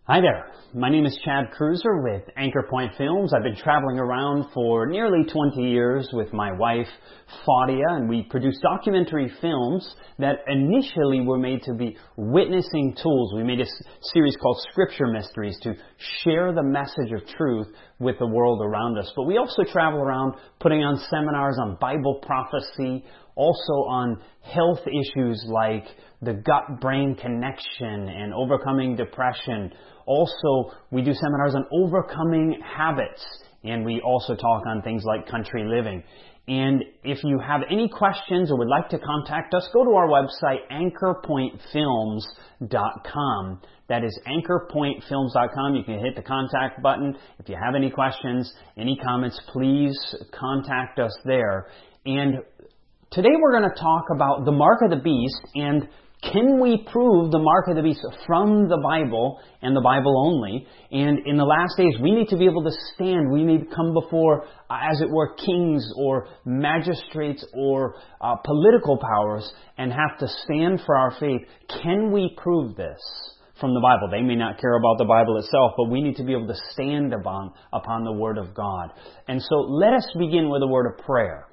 Hi there. My name is Chad Cruiser with Anchor Point Films. I've been traveling around for nearly 20 years with my wife, Fadia, and we produce documentary films that initially were made to be witnessing tools. We made a series called Scripture Mysteries to share the message of truth with the world around us. But we also travel around putting on seminars on Bible prophecy, also on health issues like the gut-brain connection and overcoming depression. Also, we do seminars on overcoming habits, and we also talk on things like country living. And if you have any questions or would like to contact us, go to our website, anchorpointfilms.com. That is anchorpointfilms.com. You can hit the contact button. If you have any questions, any comments, please contact us there. And today we're going to talk about the mark of the beast, and can we prove the mark of the beast from the Bible and the Bible only? And in the last days, we need to be able to stand. We need to come before, as it were, kings or magistrates or political powers and have to stand for our faith. Can we prove this from the Bible? They may not care about the Bible itself, but we need to be able to stand upon the Word of God. And so let us begin with a word of prayer.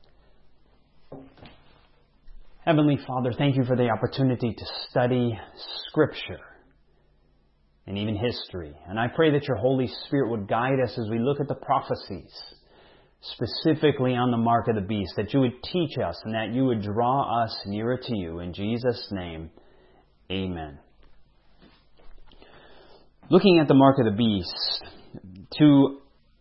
Heavenly Father, thank you for the opportunity to study Scripture and even history. And I pray that your Holy Spirit would guide us as we look at the prophecies, specifically on the mark of the beast, that you would teach us and that you would draw us nearer to you. In Jesus' name, amen. Looking at the mark of the beast, to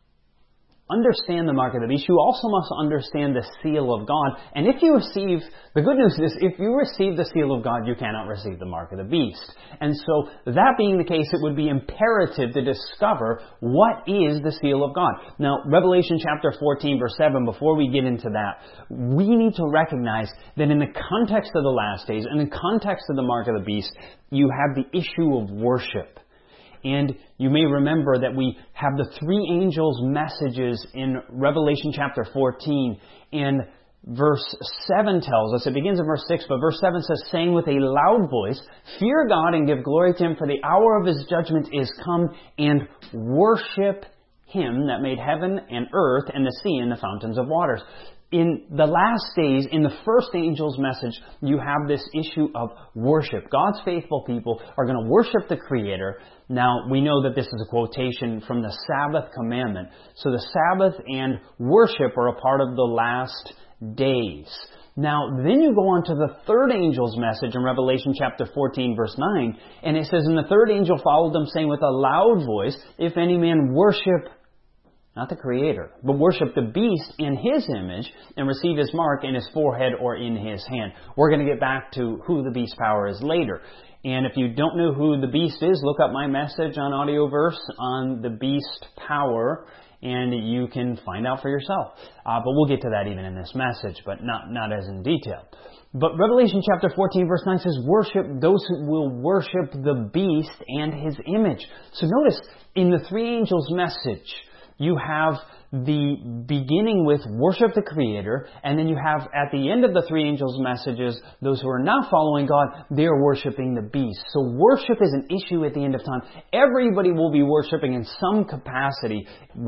understand the mark of the beast, you also must understand the seal of God. And the good news is, if you receive the seal of God, you cannot receive the mark of the beast. And so, that being the case, it would be imperative to discover what is the seal of God. Now, Revelation chapter 14, verse 7, before we get into that, we need to recognize that in the context of the last days, in the context of the mark of the beast, you have the issue of worship. And you may remember that we have the three angels' messages in Revelation chapter 14. And verse 7 tells us, it begins in verse 6, but verse 7 says, saying with a loud voice, fear God and give glory to Him, for the hour of His judgment is come, and worship Him that made heaven and earth and the sea and the fountains of waters. In the last days, in the first angel's message, you have this issue of worship. God's faithful people are going to worship the Creator. Now, we know that this is a quotation from the Sabbath commandment. So the Sabbath and worship are a part of the last days. Now, then you go on to the third angel's message in Revelation chapter 14, verse 9. And it says, and the third angel followed them, saying with a loud voice, if any man worship not the Creator, but worship the beast in his image and receive his mark in his forehead or in his hand. We're going to get back to who the beast power is later. And if you don't know who the beast is, look up my message on Audioverse on the beast power, and you can find out for yourself. But we'll get to that even in this message, but not as in detail. But Revelation chapter 14 verse 9 says, worship those who will worship the beast and his image. So notice, in the three angels' message, you have the beginning with worship the Creator, and then you have at the end of the three angels' messages, those who are not following God, they are worshiping the beast. So worship is an issue at the end of time. Everybody will be worshiping in some capacity.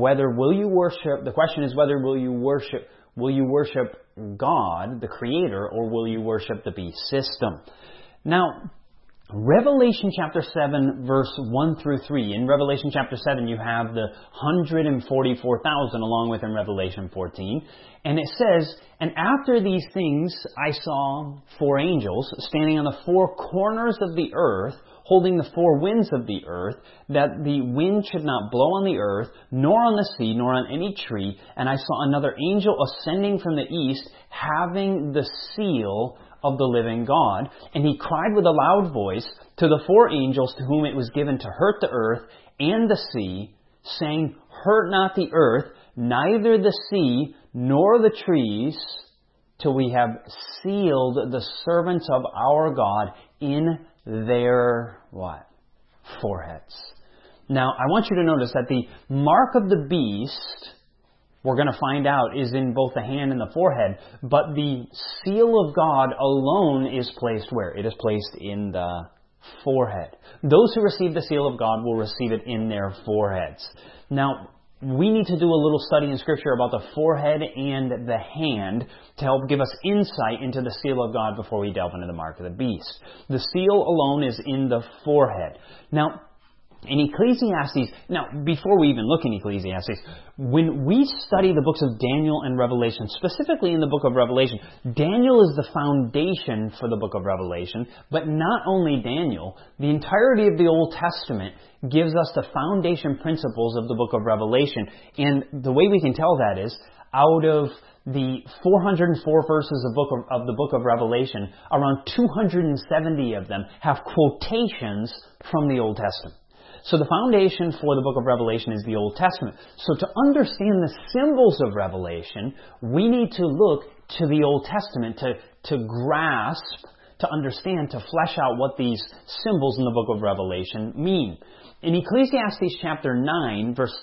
The question is whether will you worship God, the Creator, or will you worship the beast system? Now, Revelation chapter 7, verse 1 through 3. In Revelation chapter 7, you have the 144,000 along with in Revelation 14. And it says, and after these things I saw four angels standing on the four corners of the earth, holding the four winds of the earth, that the wind should not blow on the earth, nor on the sea, nor on any tree. And I saw another angel ascending from the east, having the seal of the living God. And he cried with a loud voice to the four angels to whom it was given to hurt the earth and the sea, saying, hurt not the earth, neither the sea, nor the trees, till we have sealed the servants of our God in their, what? Foreheads. Now, I want you to notice that the mark of the beast, we're going to find out, is in both the hand and the forehead. But the seal of God alone is placed where? It is placed in the forehead. Those who receive the seal of God will receive it in their foreheads. Now, we need to do a little study in Scripture about the forehead and the hand to help give us insight into the seal of God before we delve into the mark of the beast. The seal alone is in the forehead. Now, in Ecclesiastes, now before we even look in Ecclesiastes, when we study the books of Daniel and Revelation, specifically in the book of Revelation, Daniel is the foundation for the book of Revelation, but not only Daniel, the entirety of the Old Testament gives us the foundation principles of the book of Revelation. And the way we can tell that is, out of the 404 verses of the book of Revelation, around 270 of them have quotations from the Old Testament. So the foundation for the book of Revelation is the Old Testament. So to understand the symbols of Revelation, we need to look to the Old Testament to grasp, to understand, to flesh out what these symbols in the book of Revelation mean. In Ecclesiastes chapter 9, verse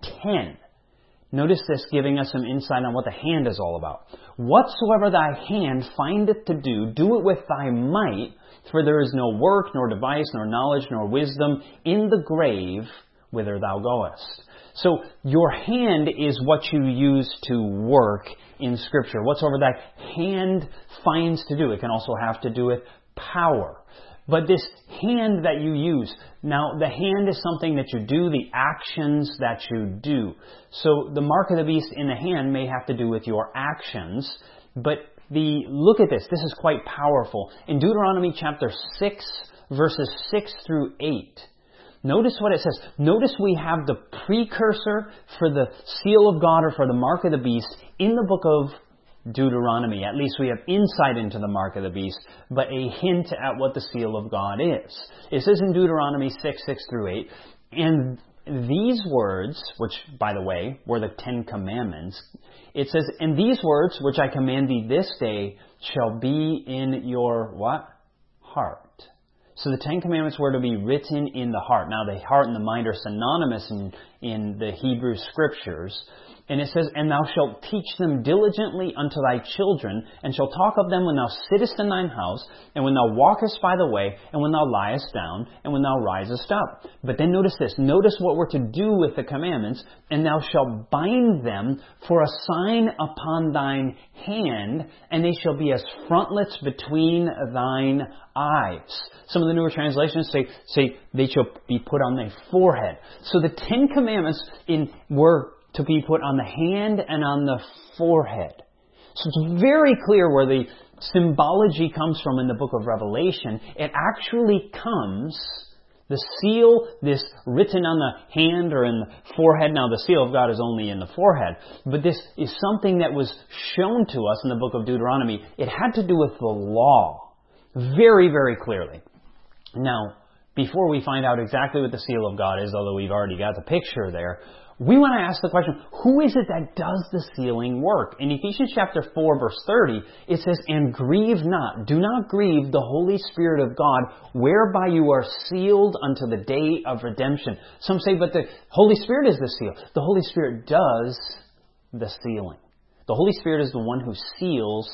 10, notice this giving us some insight on what the hand is all about. Whatsoever thy hand findeth to do, do it with thy might, for there is no work, nor device, nor knowledge, nor wisdom in the grave whither thou goest. So your hand is what you use to work in Scripture. Whatsoever thy hand finds to do. It can also have to do with power. But this hand that you use, now the hand is something that you do, the actions that you do. So the mark of the beast in the hand may have to do with your actions, but look at this. This is quite powerful. In Deuteronomy chapter 6, verses 6 through 8, notice what it says. Notice we have the precursor for the seal of God or for the mark of the beast in the book of Deuteronomy. At least we have insight into the mark of the beast, but a hint at what the seal of God is. It says in Deuteronomy 6, 6 through 8, and these words, which, by the way, were the 10 Commandments, it says, and these words which I command thee this day shall be in your, what? Heart. So the 10 Commandments were to be written in the heart. Now the heart and the mind are synonymous in the Hebrew Scriptures. And it says, and thou shalt teach them diligently unto thy children, and shalt talk of them when thou sittest in thine house, and when thou walkest by the way, and when thou liest down, and when thou risest up. But then notice this. Notice what we're to do with the commandments. And thou shalt bind them for a sign upon thine hand, and they shall be as frontlets between thine eyes. Some of the newer translations say they shall be put on thy forehead. So the 10 Commandments were to be put on the hand and on the forehead. So it's very clear where the symbology comes from in the book of Revelation. It actually comes, the seal, this written on the hand or in the forehead. Now the seal of God is only in the forehead. But this is something that was shown to us in the book of Deuteronomy. It had to do with the law. Very, very clearly. Now, before we find out exactly what the seal of God is, although we've already got the picture there, we want to ask the question, who is it that does the sealing work? In Ephesians chapter 4, verse 30, it says, and grieve not, do not grieve the Holy Spirit of God, whereby you are sealed unto the day of redemption. Some say, but the Holy Spirit is the seal. The Holy Spirit does the sealing. The Holy Spirit is the one who seals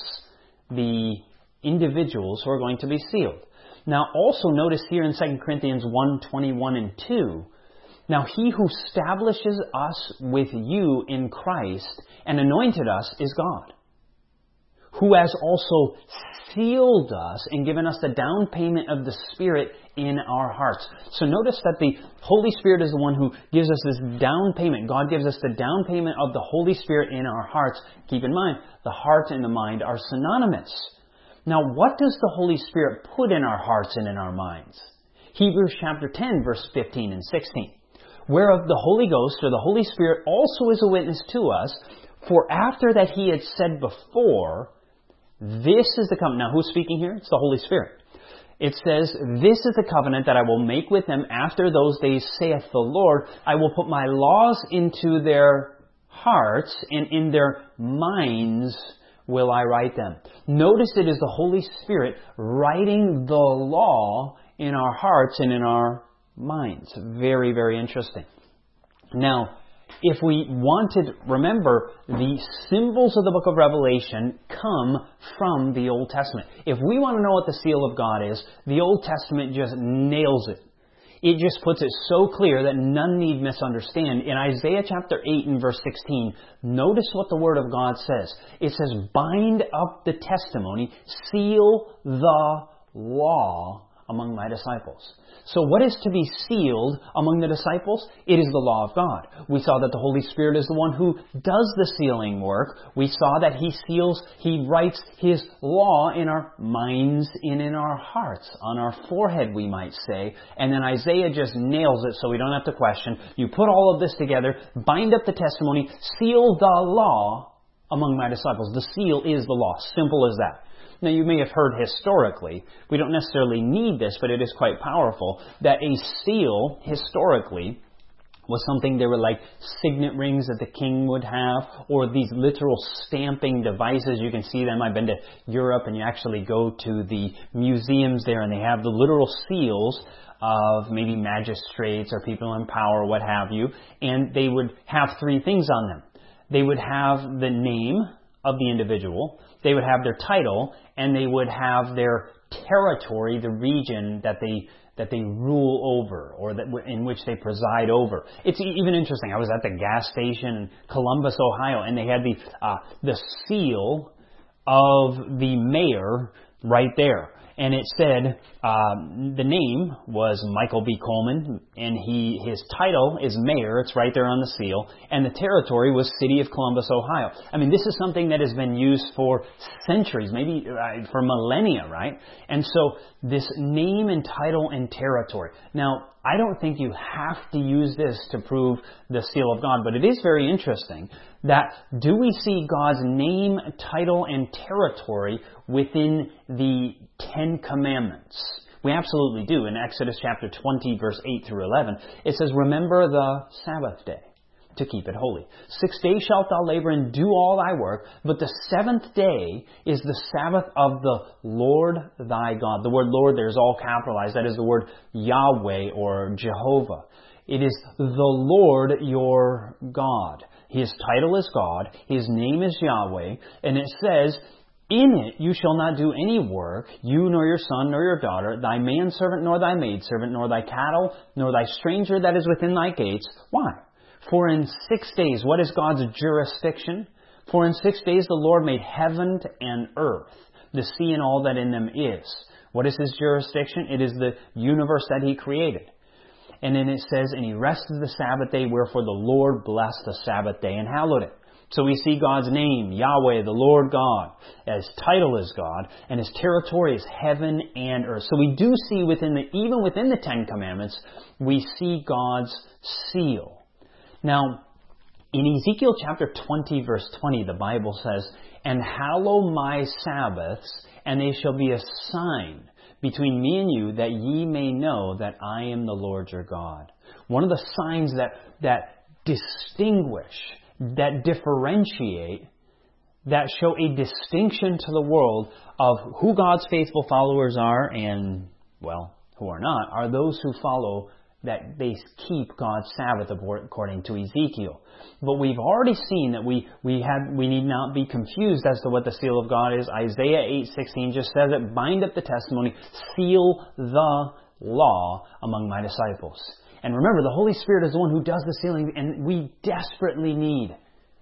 the individuals who are going to be sealed. Now also notice here in 2 Corinthians 1, 21 and 2, now he who establishes us with you in Christ and anointed us is God, who has also sealed us and given us the down payment of the Spirit in our hearts. So notice that the Holy Spirit is the one who gives us this down payment. God gives us the down payment of the Holy Spirit in our hearts. Keep in mind, the heart and the mind are synonymous. Now, what does the Holy Spirit put in our hearts and in our minds? Hebrews chapter 10, verse 15 and 16. Whereof the Holy Ghost, or the Holy Spirit, also is a witness to us, for after that he had said before, this is the covenant. Now, who's speaking here? It's the Holy Spirit. It says, this is the covenant that I will make with them after those days, saith the Lord. I will put my laws into their hearts, and in their minds will I write them. Notice it is the Holy Spirit writing the law in our hearts and in our minds. Very, very interesting. Now, if we wanted, remember, the symbols of the book of Revelation come from the Old Testament. If we want to know what the seal of God is, the Old Testament just nails it. It just puts it so clear that none need misunderstand. In Isaiah chapter 8 and verse 16, notice what the Word of God says. It says, bind up the testimony, seal the law among my disciples. So what is to be sealed among the disciples? It is the law of God. We saw that the Holy Spirit is the one who does the sealing work. We saw that He writes His law in our minds and in our hearts, on our forehead, we might say. And then Isaiah just nails it so we don't have to question. You put all of this together, bind up the testimony, seal the law among my disciples. The seal is the law. Simple as that. Now, you may have heard historically, we don't necessarily need this, but it is quite powerful, that a seal, historically, was something, they were like signet rings that the king would have, or these literal stamping devices. You can see them. I've been to Europe, and you actually go to the museums there, and they have the literal seals of maybe magistrates or people in power, what have you, and they would have three things on them. They would have the name of the individual, they would have their title, and they would have their territory, the region that they rule over, or that in which they preside over. It's even interesting. I was at the gas station in Columbus, Ohio, and they had the seal of the mayor right there. And it said, the name was Michael B. Coleman, and his title is mayor. It's right there on the seal. And the territory was City of Columbus, Ohio. I mean, this is something that has been used for centuries, maybe for millennia, right? And so this name and title and territory. Now, I don't think you have to use this to prove the seal of God, but it is very interesting that do we see God's name, title, and territory within the Ten Commandments? We absolutely do. In Exodus chapter 20, verse 8 through 11, it says, remember the Sabbath day to keep it holy. 6 days shalt thou labor and do all thy work, but the seventh day is the Sabbath of the Lord thy God. The word Lord there is all capitalized. That is the word Yahweh or Jehovah. It is the Lord your God. His title is God. His name is Yahweh. And it says, in it you shall not do any work, you nor your son nor your daughter, thy manservant nor thy maidservant, nor thy cattle, nor thy stranger that is within thy gates. Why? For in 6 days, what is God's jurisdiction? For in 6 days the Lord made heaven and earth, the sea and all that in them is. What is His jurisdiction? It is the universe that He created. And then it says, and He rested the Sabbath day, wherefore the Lord blessed the Sabbath day and hallowed it. So we see God's name, Yahweh, the Lord God. His title is God, and His territory is heaven and earth. So we do see even within the Ten Commandments, we see God's seal. Now, in Ezekiel chapter 20, verse 20, the Bible says, and hallow my Sabbaths, and they shall be a sign between me and you, that ye may know that I am the Lord your God. One of the signs that distinguish, that differentiate, that show a distinction to the world of who God's faithful followers are and, well, who are not, are those who follow that they keep God's Sabbath according to Ezekiel. But we've already seen that we need not be confused as to what the seal of God is. Isaiah 8:16 just says it, bind up the testimony, seal the law among my disciples. And remember, the Holy Spirit is the one who does the sealing, and we desperately need.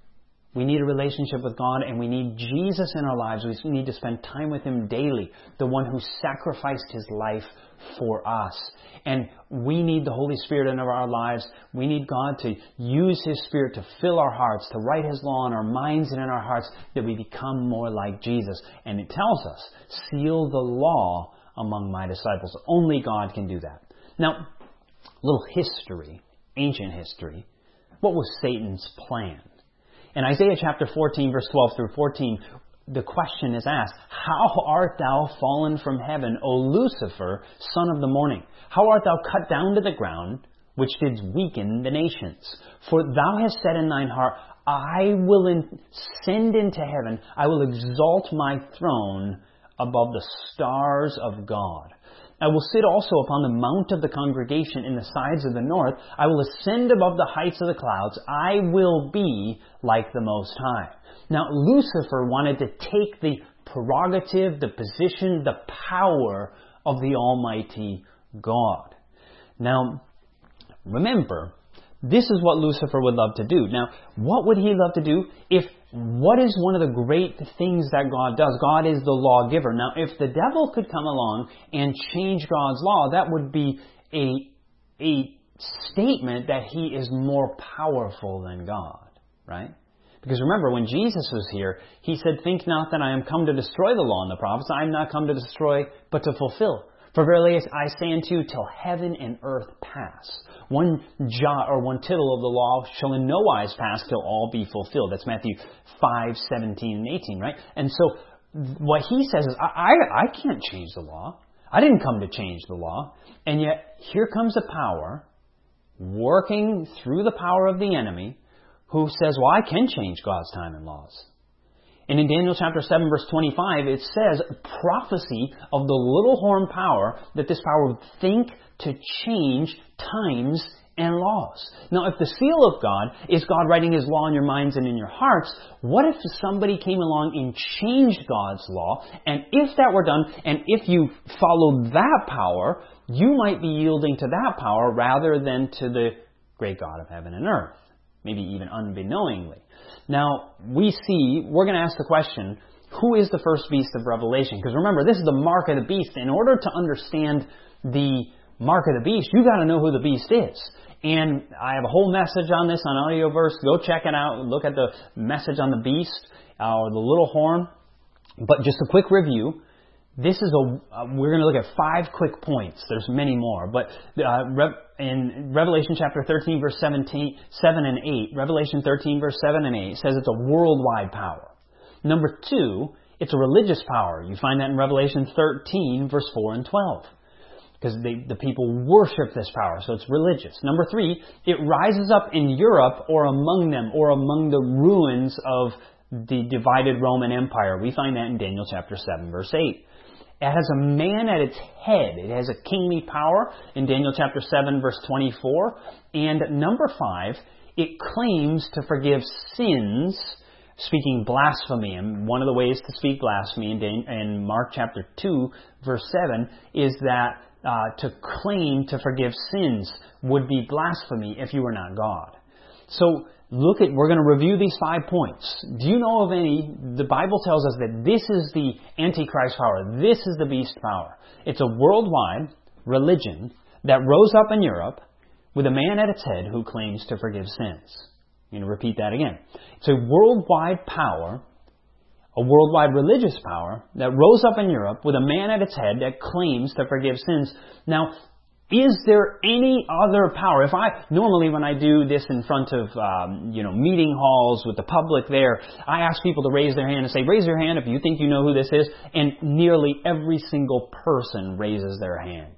We need a relationship with God, and we need Jesus in our lives. We need to spend time with Him daily, the one who sacrificed His life for us. And we need the Holy Spirit in our lives. We need God to use His Spirit to fill our hearts, to write His law in our minds and in our hearts, that we become more like Jesus. And it tells us, seal the law among my disciples. Only God can do that. Now, a little history, ancient history. What was Satan's plan? In Isaiah chapter 14, verse 12 through 14, the question is asked, how art thou fallen from heaven, O Lucifer, son of the morning? How art thou cut down to the ground, which didst weaken the nations? For thou hast said in thine heart, I will ascend into heaven, I will exalt my throne above the stars of God. I will sit also upon the mount of the congregation in the sides of the north. I will ascend above the heights of the clouds. I will be like the Most High. Now, Lucifer wanted to take the prerogative, the position, the power of the Almighty God. Now, remember, this is what Lucifer would love to do. Now, what would he love to do? What is one of the great things that God does? God is the lawgiver. Now, if the devil could come along and change God's law, that would be a statement that he is more powerful than God, right? Because remember, when Jesus was here, he said, "Think not that I am come to destroy the law and the prophets. I am not come to destroy, but to fulfill. For verily I say unto you, till heaven and earth pass, one jot or one tittle of the law shall in no wise pass till all be fulfilled." That's Matthew 5:17 and 18, right? And so what he says is, I can't change the law. I didn't come to change the law. And yet here comes a power working through the power of the enemy who says, well, I can change God's time and laws. And in Daniel chapter 7, verse 25, it says, prophecy of the little horn power, that this power would think to change times and laws. Now, if the seal of God is God writing His law in your minds and in your hearts, what if somebody came along and changed God's law? And if that were done, and if you followed that power, you might be yielding to that power rather than to the great God of heaven and earth. Maybe even unbeknowingly. Now, we're going to ask the question, who is the first beast of Revelation? Because remember, this is the mark of the beast. In order to understand the mark of the beast, you got to know who the beast is. And I have a whole message on this on Audioverse. Go check it out. Look at the message on the beast or the little horn. But just a quick review. We're going to look at 5 quick points. There's many more. But in Revelation chapter 13, verse 7 and 8, Revelation 13, verse 7 and 8 says it's a worldwide power. Number 2, it's a religious power. You find that in Revelation 13, verse 4 and 12. Because the people worship this power, so it's religious. Number 3, it rises up in Europe or among them, or among the ruins of the divided Roman Empire. We find that in Daniel chapter 7, verse 8. It has a man at its head. It has a kingly power in Daniel chapter 7, verse 24. And number 5, it claims to forgive sins, speaking blasphemy. And one of the ways to speak blasphemy in Mark chapter 2, verse 7, is that to claim to forgive sins would be blasphemy if you were not God. So we're going to review these 5 points. Do you know of any? The Bible tells us that this is the Antichrist power. This is the beast power. It's a worldwide religion that rose up in Europe with a man at its head who claims to forgive sins. I'm going to repeat that again. It's a worldwide power, a worldwide religious power that rose up in Europe with a man at its head that claims to forgive sins. Now, is there any other power? Normally when I do this in front of, meeting halls with the public there, I ask people to raise their hand and say, raise your hand if you think you know who this is. And nearly every single person raises their hand.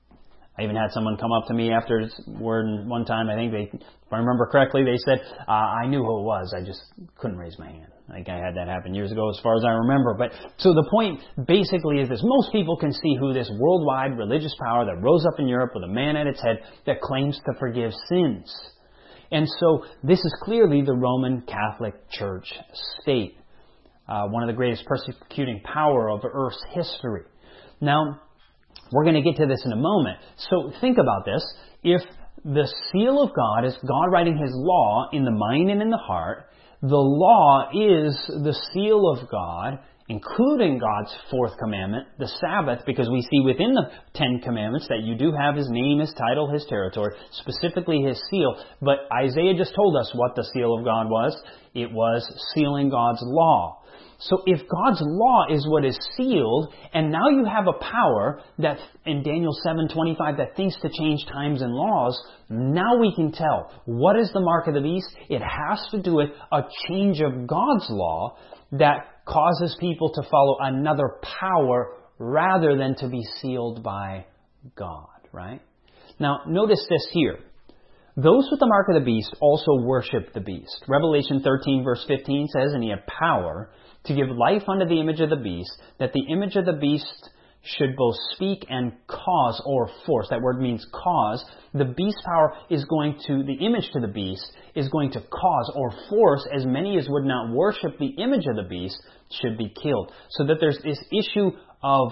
I even had someone come up to me after one time, if I remember correctly, they said, I knew who it was, I just couldn't raise my hand. I had that happen years ago as far as I remember. But so the point basically is this. Most people can see who this worldwide religious power that rose up in Europe with a man at its head that claims to forgive sins. And so this is clearly the Roman Catholic Church state. One of the greatest persecuting power of Earth's history. Now, we're going to get to this in a moment. So think about this. If the seal of God is God writing His law in the mind and in the heart, the law is the seal of God, including God's 4th commandment, the Sabbath, because we see within the 10 commandments that you do have His name, His title, His territory, specifically His seal. But Isaiah just told us what the seal of God was. It was sealing God's law. So if God's law is what is sealed, and now you have a power that in Daniel 7:25 that thinks to change times and laws, now we can tell what is the mark of the beast. It has to do with a change of God's law that causes people to follow another power rather than to be sealed by God, right? Now, notice this here. Those with the mark of the beast also worship the beast. Revelation 13 verse 15 says, and he had power to give life unto the image of the beast, that the image of the beast should both speak and cause or force. That word means cause. The beast power is going to, the image to the beast is going to cause or force as many as would not worship the image of the beast should be killed. So that there's this issue of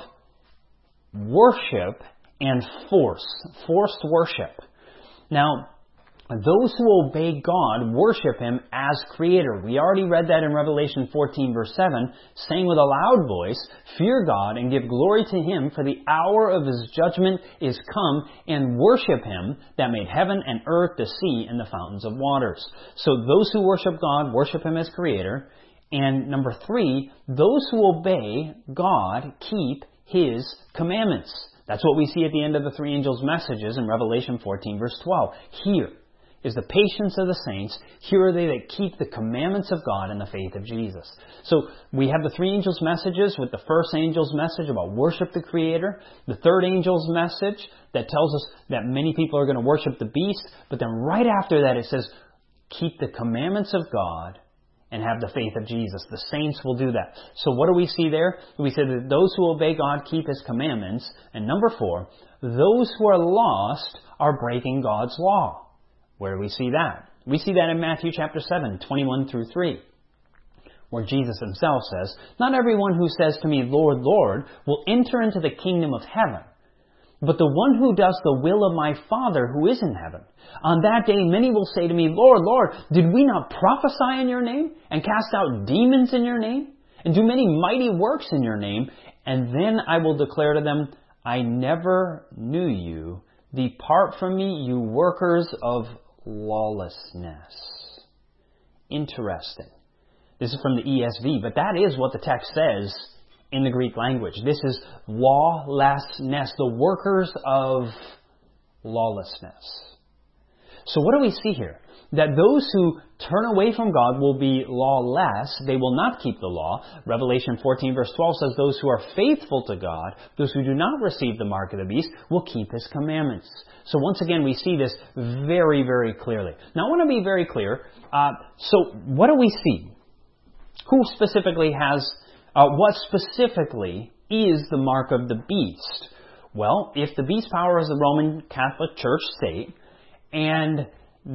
worship and forced worship. Now, those who obey God worship Him as Creator. We already read that in Revelation 14 verse 7, saying with a loud voice, "Fear God and give glory to Him, for the hour of His judgment is come, and worship Him that made heaven and earth, the sea, and the fountains of waters." So those who worship God worship Him as Creator. And number 3, those who obey God keep His commandments. That's what we see at the end of the 3 angels' messages in Revelation 14 verse 12. Here is the patience of the saints. Here are they that keep the commandments of God and the faith of Jesus. So we have the 3 angels' messages with the first angel's message about worship the Creator, the third angel's message that tells us that many people are going to worship the beast, but then right after that it says, keep the commandments of God and have the faith of Jesus. The saints will do that. So what do we see there? We say that those who obey God keep His commandments. And number 4, those who are lost are breaking God's law. Where do we see that? We see that in Matthew chapter 7, 21 through 3, where Jesus Himself says, "Not everyone who says to me, 'Lord, Lord,' will enter into the kingdom of heaven, but the one who does the will of my Father who is in heaven. On that day many will say to me, 'Lord, Lord, did we not prophesy in your name, and cast out demons in your name, and do many mighty works in your name?' And then I will declare to them, 'I never knew you. Depart from me, you workers of lawlessness.'" Interesting. This is from the ESV, but that is what the text says in the Greek language. This is lawlessness, the workers of lawlessness. So what do we see here? That those who turn away from God will be lawless. They will not keep the law. Revelation 14 verse 12 says those who are faithful to God, those who do not receive the mark of the beast, will keep His commandments. So once again, we see this very, very clearly. Now I want to be very clear. So what do we see? Who specifically has, what specifically is the mark of the beast? Well, if the beast power is the Roman Catholic Church state, and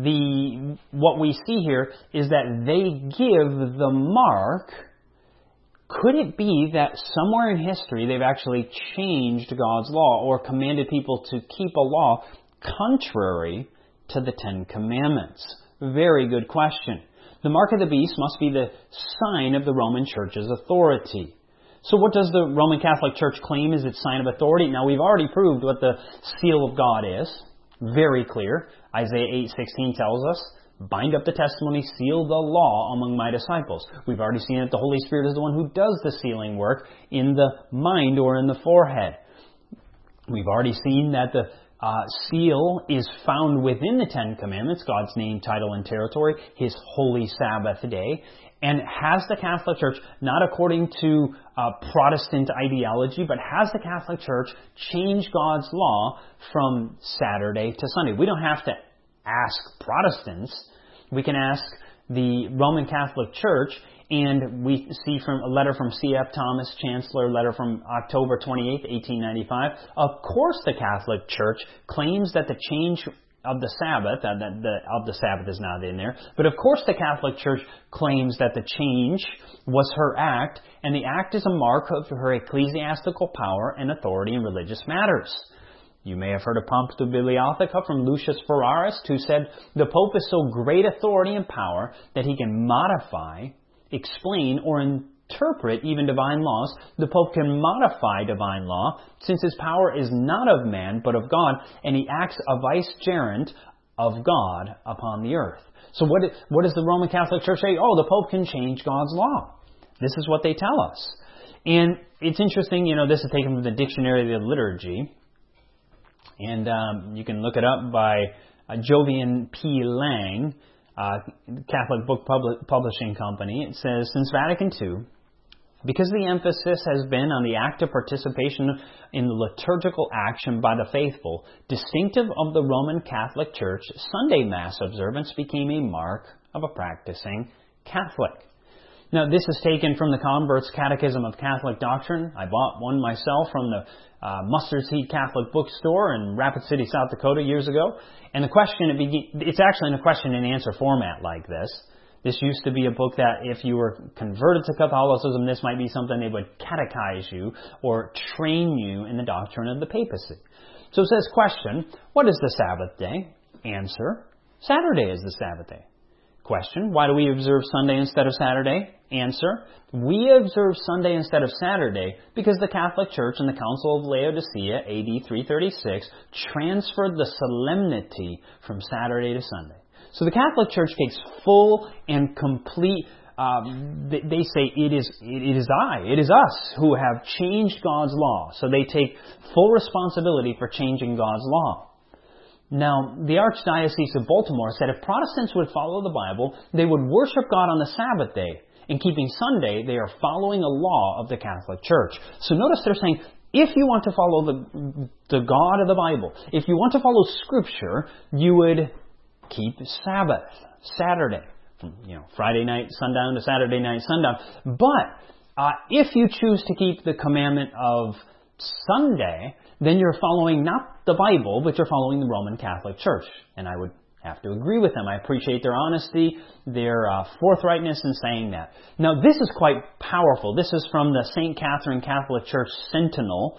what we see here is that they give the mark. Could it be that somewhere in history they've actually changed God's law or commanded people to keep a law contrary to the 10 Commandments? Very good question. The mark of the beast must be the sign of the Roman Church's authority. So what does the Roman Catholic Church claim is its sign of authority? Now we've already proved what the seal of God is. Very clear. Isaiah 8:16 tells us, "Bind up the testimony, seal the law among my disciples." We've already seen that the Holy Spirit is the one who does the sealing work in the mind or in the forehead. We've already seen that the seal is found within the 10 Commandments, God's name, title, and territory, His holy Sabbath day. And has the Catholic Church, not according to Protestant ideology, but has the Catholic Church changed God's law from Saturday to Sunday? We don't have to ask Protestants. We can ask the Roman Catholic Church, and we see from a letter from C.F. Thomas, Chancellor, letter from October 28, 1895. Of course the Catholic Church claims that the change of the Sabbath, of the Sabbath is not in there, but of course the Catholic Church claims that the change was her act, and the act is a mark of her ecclesiastical power and authority in religious matters. You may have heard of Puncta Bibliotheca from Lucius Ferraris, who said, "The Pope is so great authority and power that he can modify, explain, or interpret even divine laws. The Pope can modify divine law, since his power is not of man, but of God, and he acts a vicegerent of God upon the earth." So what does the Roman Catholic Church say? Oh, the Pope can change God's law. This is what they tell us. And it's interesting, this is taken from the Dictionary of the Liturgy. And you can look it up by Jovian P. Lang, Catholic Book Publishing Company. It says, since Vatican II, because the emphasis has been on the active participation in the liturgical action by the faithful, distinctive of the Roman Catholic Church, Sunday Mass observance became a mark of a practicing Catholic. Now, this is taken from the Convert's Catechism of Catholic Doctrine. I bought one myself from the Mustard Seed Catholic Bookstore in Rapid City, South Dakota years ago. And the question, it's actually in a question and answer format like this. This used to be a book that if you were converted to Catholicism, this might be something they would catechize you or train you in the doctrine of the papacy. So it says, question, what is the Sabbath day? Answer, Saturday is the Sabbath day. Question, why do we observe Sunday instead of Saturday? Answer, we observe Sunday instead of Saturday because the Catholic Church in the Council of Laodicea, AD 336, transferred the solemnity from Saturday to Sunday. So the Catholic Church takes full and complete, they say it is us who have changed God's law. So they take full responsibility for changing God's law. Now, the Archdiocese of Baltimore said if Protestants would follow the Bible, they would worship God on the Sabbath day. In keeping Sunday, they are following a law of the Catholic Church. So notice they're saying, if you want to follow the God of the Bible, if you want to follow Scripture, you would keep Sabbath, Saturday, from Friday night sundown to Saturday night sundown. But if you choose to keep the commandment of Sunday, then you're following not the Bible, but you're following the Roman Catholic Church. And I would have to agree with them. I appreciate their honesty, their forthrightness in saying that. Now, this is quite powerful. This is from the St. Catherine Catholic Church Sentinel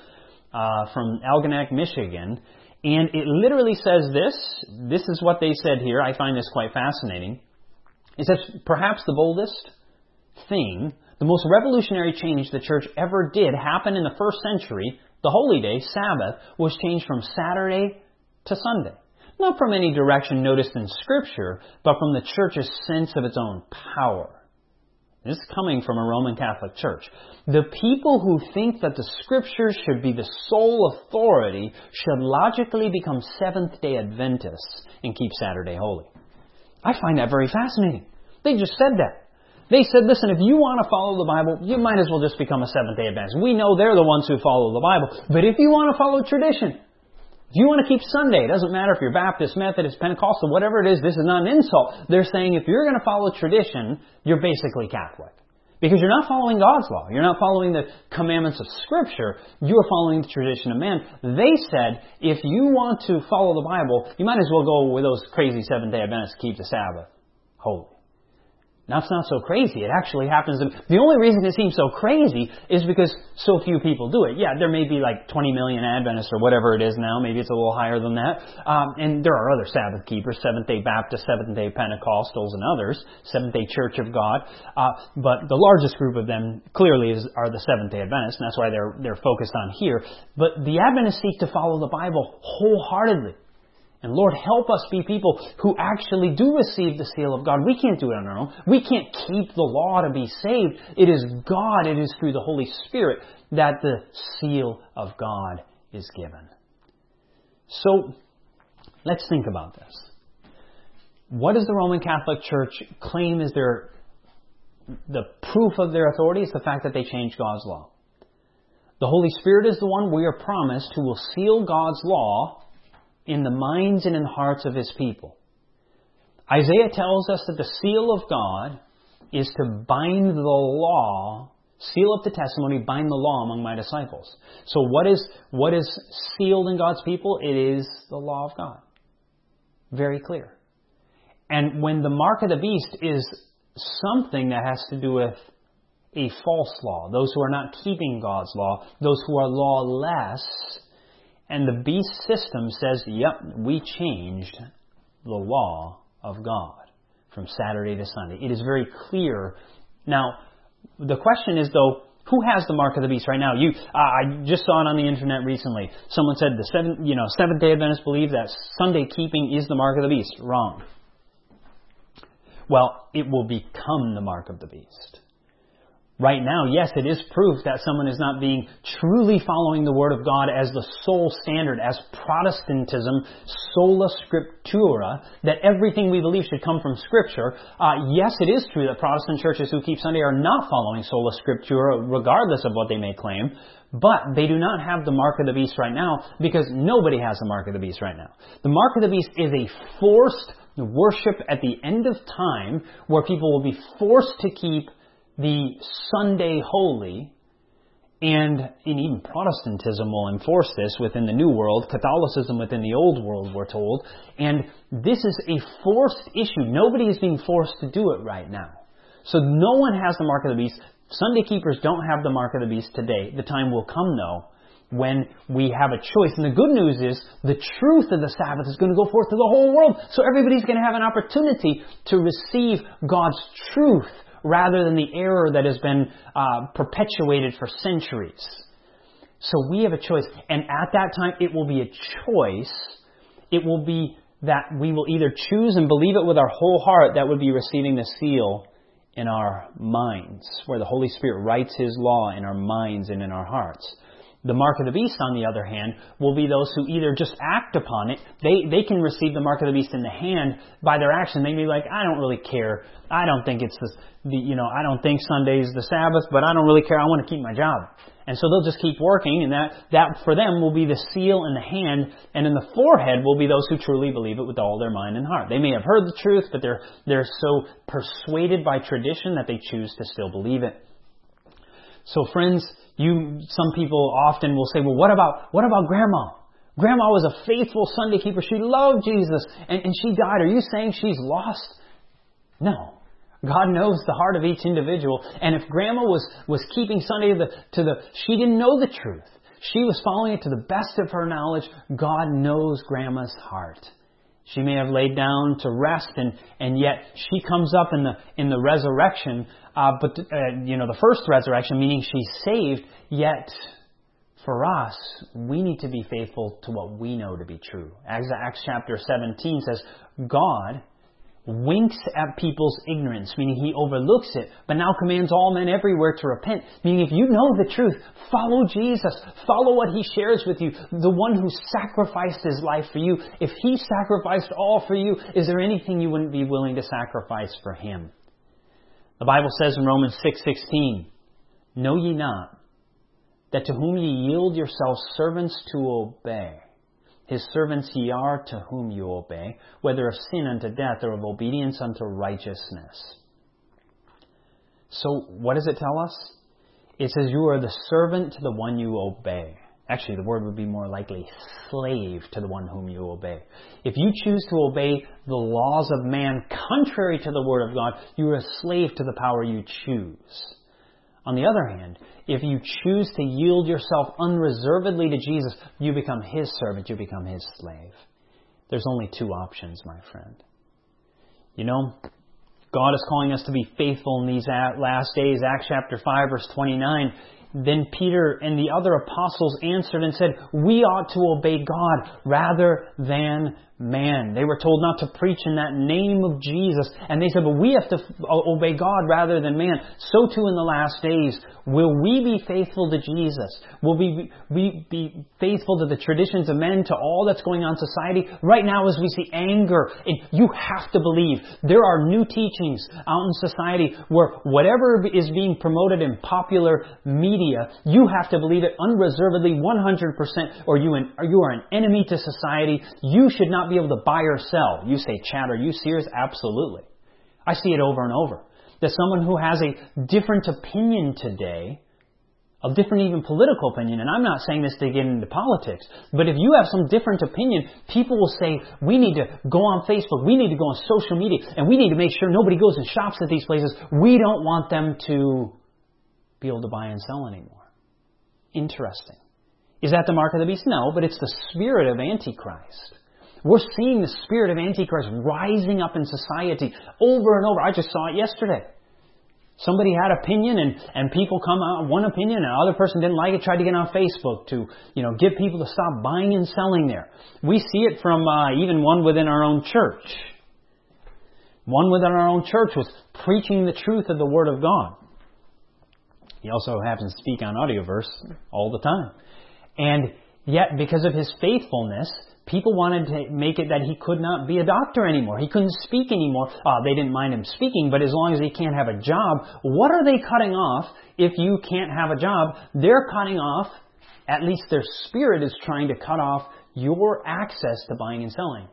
from Algonac, Michigan. And it literally says this. This is what they said here. I find this quite fascinating. It says, perhaps the boldest thing, the most revolutionary change the Church ever did happen in the first century. The holy day, Sabbath, was changed from Saturday to Sunday. Not from any direction noticed in Scripture, but from the Church's sense of its own power. This is coming from a Roman Catholic Church. The people who think that the Scriptures should be the sole authority should logically become Seventh-day Adventists and keep Saturday holy. I find that very fascinating. They just said that. They said, listen, if you want to follow the Bible, you might as well just become a Seventh-day Adventist. We know they're the ones who follow the Bible. But if you want to follow tradition, if you want to keep Sunday, it doesn't matter if you're Baptist, Methodist, Pentecostal, whatever it is, this is not an insult. They're saying if you're going to follow tradition, you're basically Catholic. Because you're not following God's law. You're not following the commandments of Scripture. You're following the tradition of man. They said, if you want to follow the Bible, you might as well go with those crazy Seventh-day Adventists, keep the Sabbath holy. Now, it's not so crazy. It actually happens. The only reason it seems so crazy is because so few people do it. Yeah, there may be like 20 million Adventists or whatever it is now. Maybe it's a little higher than that. And there are other Sabbath keepers, Seventh-day Baptists, Seventh-day Pentecostals, and others, Seventh-day Church of God. But the largest group of them clearly are the Seventh-day Adventists, and that's why they're focused on here. But the Adventists seek to follow the Bible wholeheartedly. And Lord, help us be people who actually do receive the seal of God. We can't do it on our own. We can't keep the law to be saved. It is God, it is through the Holy Spirit that the seal of God is given. So, let's think about this. What does the Roman Catholic Church claim is the proof of their authority? Is the fact that they changed God's law. The Holy Spirit is the one we are promised who will seal God's law in the minds and in the hearts of His people. Isaiah tells us that the seal of God is to bind the law, seal up the testimony, bind the law among my disciples. So what is sealed in God's people? It is the law of God. Very clear. And when the mark of the beast is something that has to do with a false law, those who are not keeping God's law, those who are lawless, and the beast system says, yep, we changed the law of God from Saturday to Sunday. It is very clear. Now, the question is, though, who has the mark of the beast right now? I just saw it on the internet recently. Someone said the Seventh-day Adventists believe that Sunday keeping is the mark of the beast. Wrong. Well, it will become the mark of the beast. Right now, yes, it is proof that someone is not being truly following the Word of God as the sole standard, as Protestantism, sola scriptura, that everything we believe should come from Scripture. Yes, it is true that Protestant churches who keep Sunday are not following sola scriptura, regardless of what they may claim, but they do not have the mark of the beast right now because nobody has the mark of the beast right now. The mark of the beast is a forced worship at the end of time where people will be forced to keep the Sunday holy, and even Protestantism will enforce this within the New World, Catholicism within the Old World, we're told. And this is a forced issue. Nobody is being forced to do it right now. So no one has the mark of the beast. Sunday keepers don't have the mark of the beast today. The time will come, though, when we have a choice. And the good news is the truth of the Sabbath is going to go forth to the whole world. So everybody's going to have an opportunity to receive God's truth rather than the error that has been perpetuated for centuries. So we have a choice. And at that time, it will be a choice. It will be that we will either choose and believe it with our whole heart. That would be receiving the seal in our minds, where the Holy Spirit writes His law in our minds and in our hearts. The mark of the beast, on the other hand, will be those who either just act upon it. They can receive the mark of the beast in the hand by their action. They may be like, I don't really care. I don't think it's I don't think Sunday's the Sabbath, but I don't really care. I want to keep my job. And so they'll just keep working, and that for them will be the seal in the hand, and in the forehead will be those who truly believe it with all their mind and heart. They may have heard the truth, but they're so persuaded by tradition that they choose to still believe it. So friends, some people often will say, well, what about Grandma? Grandma was a faithful Sunday keeper. She loved Jesus, and she died. Are you saying she's lost? No. God knows the heart of each individual. And if Grandma was keeping Sunday she didn't know the truth. She was following it to the best of her knowledge. God knows Grandma's heart. She may have laid down to rest, and yet she comes up in the resurrection. The first resurrection, meaning she's saved. Yet, for us, we need to be faithful to what we know to be true. Acts chapter 17 says, God winks at people's ignorance, meaning He overlooks it, but now commands all men everywhere to repent. Meaning if you know the truth, follow Jesus. Follow what He shares with you. The one who sacrificed His life for you. If He sacrificed all for you, is there anything you wouldn't be willing to sacrifice for Him? The Bible says in Romans 6:16, know ye not that to whom ye yield yourselves servants to obey, His servants ye are to whom you obey, whether of sin unto death or of obedience unto righteousness. So what does it tell us? It says you are the servant to the one you obey. Actually, the word would be more likely slave to the one whom you obey. If you choose to obey the laws of man contrary to the Word of God, you are a slave to the power you choose. On the other hand, if you choose to yield yourself unreservedly to Jesus, you become His servant, you become His slave. There's only two options, my friend. God is calling us to be faithful in these last days. Acts chapter 5, verse 29. Then Peter and the other apostles answered and said, we ought to obey God rather than man. They were told not to preach in that name of Jesus. And they said, but we have to obey God rather than man. So too in the last days, will we be faithful to Jesus? Will we be faithful to the traditions of men, to all that's going on in society? Right now as we see anger, and you have to believe there are new teachings out in society where whatever is being promoted in popular media, you have to believe it unreservedly 100%, or you are an enemy to society. You should not be able to buy or sell. You say, Chad, are you serious? Absolutely. I see it over and over. That someone who has a different opinion today, a different even political opinion, and I'm not saying this to get into politics, but if you have some different opinion, people will say, we need to go on Facebook, we need to go on social media, and we need to make sure nobody goes and shops at these places. We don't want them to be able to buy and sell anymore. Interesting. Is that the mark of the beast? No, but it's the spirit of Antichrist. We're seeing the spirit of Antichrist rising up in society over and over. I just saw it yesterday. Somebody had opinion and people come out with one opinion and another person didn't like it, tried to get on Facebook to, get people to stop buying and selling there. We see it from even one within our own church. One within our own church was preaching the truth of the Word of God. He also happens to speak on Audioverse all the time. And yet, because of his faithfulness, people wanted to make it that he could not be a doctor anymore. He couldn't speak anymore. They didn't mind him speaking, but as long as he can't have a job, what are they cutting off if you can't have a job? They're cutting off, at least their spirit is trying to cut off your access to buying and selling.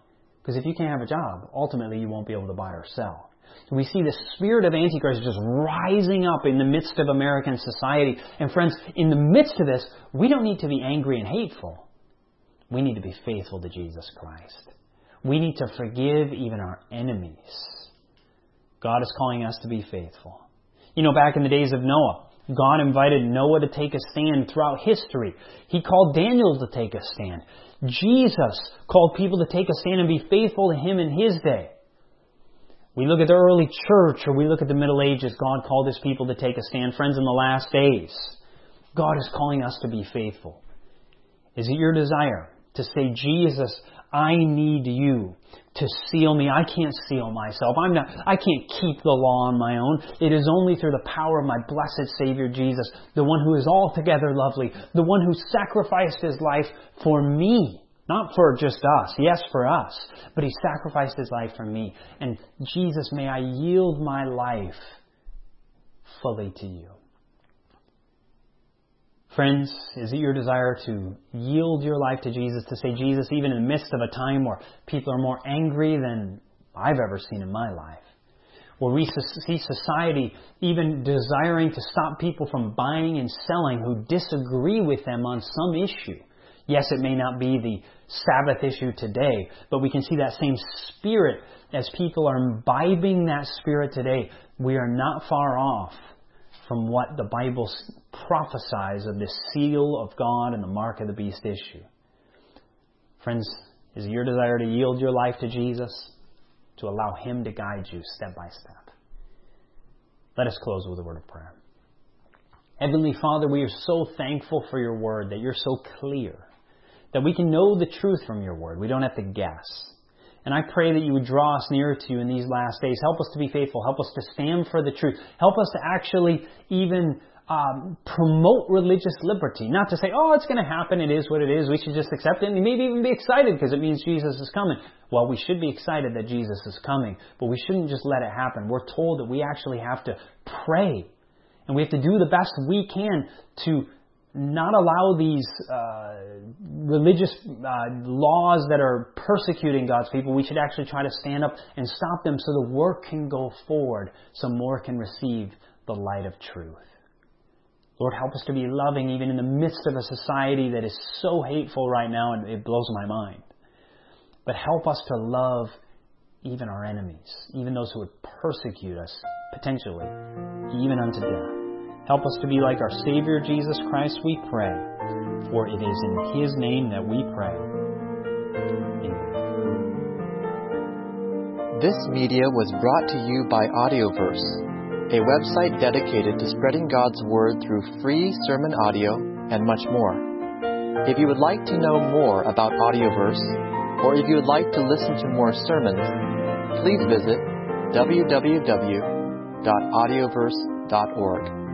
Because if you can't have a job, ultimately you won't be able to buy or sell. So we see the spirit of Antichrist just rising up in the midst of American society. And friends, in the midst of this, we don't need to be angry and hateful. We need to be faithful to Jesus Christ. We need to forgive even our enemies. God is calling us to be faithful. You know, back in the days of Noah, God invited Noah to take a stand throughout history. He called Daniel to take a stand. Jesus called people to take a stand and be faithful to Him in His day. We look at the early church or we look at the Middle Ages, God called His people to take a stand. Friends, in the last days, God is calling us to be faithful. Is it your desire to say, Jesus, I need you to seal me. I can't seal myself. I can't keep the law on my own. It is only through the power of my blessed Savior Jesus, the one who is altogether lovely, the one who sacrificed His life for me. Not for just us. Yes, for us. But He sacrificed His life for me. And Jesus, may I yield my life fully to you. Friends, is it your desire to yield your life to Jesus, to say, Jesus, even in the midst of a time where people are more angry than I've ever seen in my life, where we see society even desiring to stop people from buying and selling who disagree with them on some issue. Yes, it may not be the Sabbath issue today, but we can see that same spirit as people are imbibing that spirit today. We are not far off from what the Bible prophesies of this seal of God and the mark of the beast issue. Friends, is it your desire to yield your life to Jesus, to allow Him to guide you step by step? Let us close with a word of prayer. Heavenly Father, we are so thankful for your word, that you're so clear, that we can know the truth from your word. We don't have to guess. And I pray that you would draw us nearer to you in these last days. Help us to be faithful. Help us to stand for the truth. Help us to actually even promote religious liberty. Not to say, oh, it's going to happen. It is what it is. We should just accept it. And maybe even be excited because it means Jesus is coming. Well, we should be excited that Jesus is coming. But we shouldn't just let it happen. We're told that we actually have to pray. And we have to do the best we can to not allow these religious laws that are persecuting God's people. We should actually try to stand up and stop them so the work can go forward, so more can receive the light of truth. Lord, help us to be loving even in the midst of a society that is so hateful right now, and it blows my mind. But help us to love even our enemies, even those who would persecute us, potentially, even unto death. Help us to be like our Savior Jesus Christ, we pray, for it is in His name that we pray. Amen. This media was brought to you by Audioverse, a website dedicated to spreading God's Word through free sermon audio and much more. If you would like to know more about Audioverse, or if you would like to listen to more sermons, please visit www.audioverse.org.